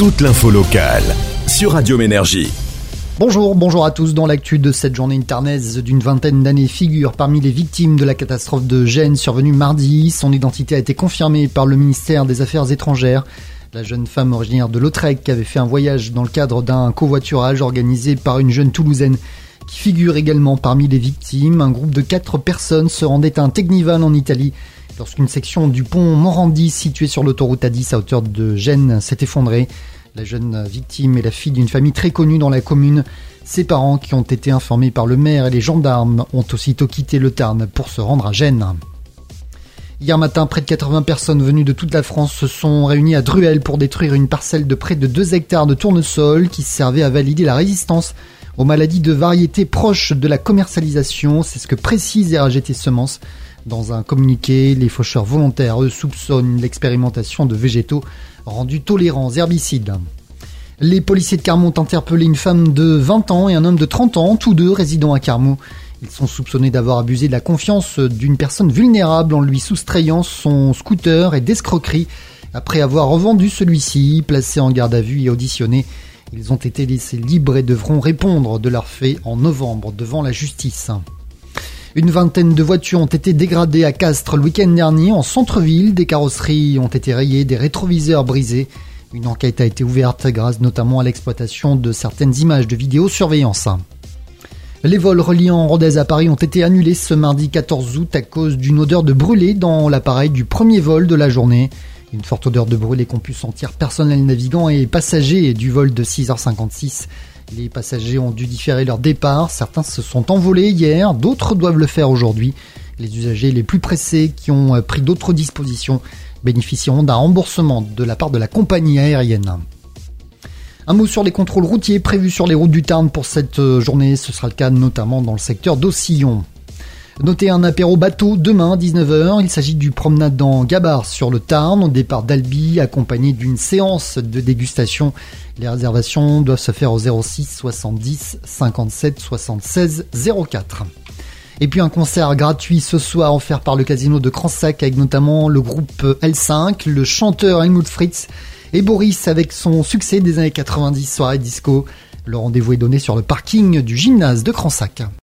toute l'info locale sur Radio Ménergie. Bonjour à tous. Dans l'actu de cette journée internaise d'une vingtaine d'années figure parmi les victimes de la catastrophe de Gênes survenue mardi. Son identité a été confirmée par le ministère des Affaires étrangères. La jeune femme originaire de Lautrec avait fait un voyage dans le cadre d'un covoiturage organisé par une jeune Toulousaine qui figure également parmi les victimes. Un groupe de 4 personnes se rendait à un Technival en Italie lorsqu'une section du pont Morandi situé sur l'autoroute A10 à hauteur de Gênes s'est effondrée. La jeune victime est la fille d'une famille très connue dans la commune. Ses parents, qui ont été informés par le maire et les gendarmes, ont aussitôt quitté le Tarn pour se rendre à Gênes. Hier matin, près de 80 personnes venues de toute la France se sont réunies à Druel pour détruire une parcelle de près de 2 hectares de tournesol qui servait à valider la résistance aux maladies de variétés proches de la commercialisation. C'est ce que précise RAGT Semences. Dans un communiqué, les faucheurs volontaires, eux, soupçonnent l'expérimentation de végétaux rendus tolérants aux herbicides. Les policiers de Carmaux ont interpellé une femme de 20 ans et un homme de 30 ans, tous deux résidant à Carmaux. Ils sont soupçonnés d'avoir abusé de la confiance d'une personne vulnérable en lui soustrayant son scooter et d'escroquerie. Après avoir revendu celui-ci, placé en garde à vue et auditionné, ils ont été laissés libres et devront répondre de leurs faits en novembre devant la justice. Une vingtaine de voitures ont été dégradées à Castres le week-end dernier en centre-ville. Des carrosseries ont été rayées, des rétroviseurs brisés. Une enquête a été ouverte grâce notamment à l'exploitation de certaines images de vidéosurveillance. Les vols reliant Rodez à Paris ont été annulés ce mardi 14 août à cause d'une odeur de brûlé dans l'appareil du premier vol de la journée. Une forte odeur de brûlé qu'ont pu sentir personnel navigant et passagers du vol de 6h56. Les passagers ont dû différer leur départ. Certains se sont envolés hier, d'autres doivent le faire aujourd'hui. Les usagers les plus pressés qui ont pris d'autres dispositions bénéficieront d'un remboursement de la part de la compagnie aérienne. Un mot sur les contrôles routiers prévus sur les routes du Tarn pour cette journée. Ce sera le cas notamment dans le secteur d'Aucillon. Notez un apéro bateau demain 19h. Il s'agit du promenade en Gabard sur le Tarn au départ d'Albi, accompagné d'une séance de dégustation. Les réservations doivent se faire au 06 70 57 76 04. Et puis un concert gratuit ce soir offert par le casino de Cransac avec notamment le groupe L5, le chanteur Helmut Fritz et Boris avec son succès des années 90 soirée disco. Le rendez-vous est donné sur le parking du gymnase de Cransac.